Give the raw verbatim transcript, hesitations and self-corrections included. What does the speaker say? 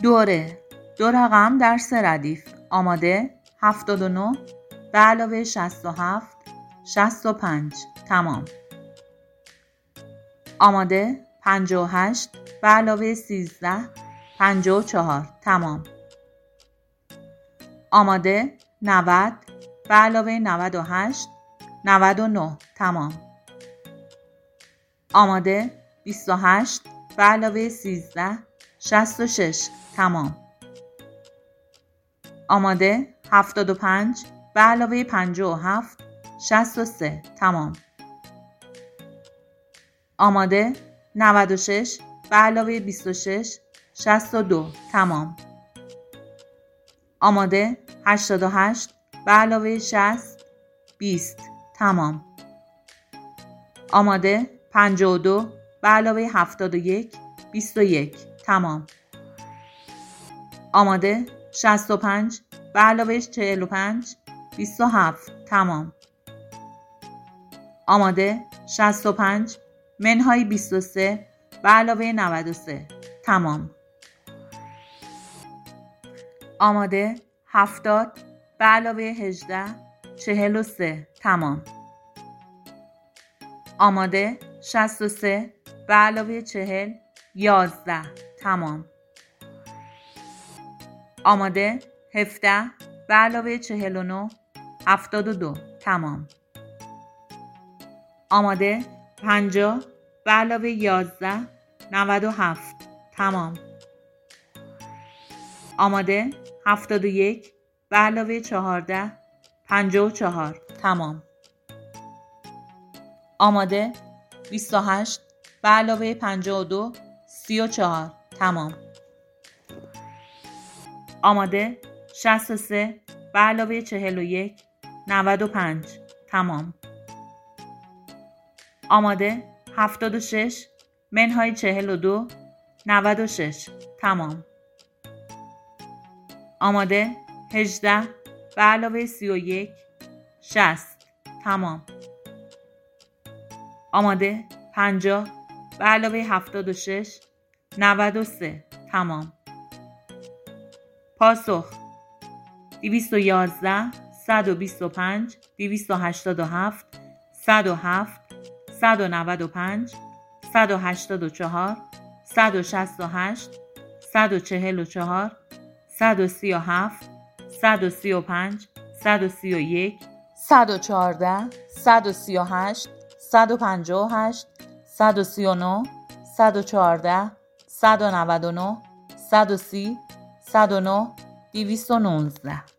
دوره دو رقم در سه ردیف. آماده؟ هفتاد و نه به علاوه شصت و هفت شصت و پنج. تمام. آماده؟ پنجاه و هشت به علاوه سیزده پنجاه و چهار. تمام. آماده؟ نود به علاوه نود و هشت نود و نه. تمام. آماده؟ بیست و هشت به علاوه سیزده شصت و شش. تمام. آماده؟ هفتاد و پنج به علاوه پنجاه و هفت شصت و سه. تمام. آماده؟ نود و شش به علاوه بیست و شش شصت و دو. تمام. آماده؟ هشتاد و هشت به علاوه شصت بیست. تمام. آماده؟ پنجاه و دو به علاوه هفتاد و یک بیست و یک. تمام. آماده؟ شصت و پنج به علاوه چهل و پنج بیست و هفت. تمام. آماده؟ شصت و پنج منهای بیست و سه به علاوه نود و سه. تمام. آماده؟ هفتاد به علاوه هجده چهل و سه. تمام. آماده؟ شصت و سه به علاوه چهل یازده. تمام. آماده؟ هفده به علاوه چهل و نه هفتاد و دو. تمام. آماده؟ پنجاه به علاوه یازده نود و هفت. تمام. آماده؟ هفتاد و یک به علاوه چهارده پنجاه و چهار. تمام. آماده؟ بیست و هشت به علاوه پنجاه و دو سی و چهار. تمام. آماده؟ شصت و سه به علاوه چهل و یک نود و پنج. تمام. آماده؟ هفتاد و شش منهای چهل و دو نود و شش. تمام. آماده؟ هجده به علاوه سی و یک شصت. تمام. آماده؟ پنجاه به علاوه هفتاد و شش نود و سه. تمام. پاسخ: دویست و یازده صد و بیست و پنج دویست و هشتاد و هفت صد و هفت صد و نود و پنج صد و هشتاد و چهار صد و شصت و هشت صد و چهل و چهار صد و سی و هفت صد و سی و پنج صد و سی و یک صد و چهارده صد و سی و هشت صد و پنجاه و هشت صد و سی و نه صد و چهارده صد و نود و نه صد و سی صد و نه دویست و نوزده.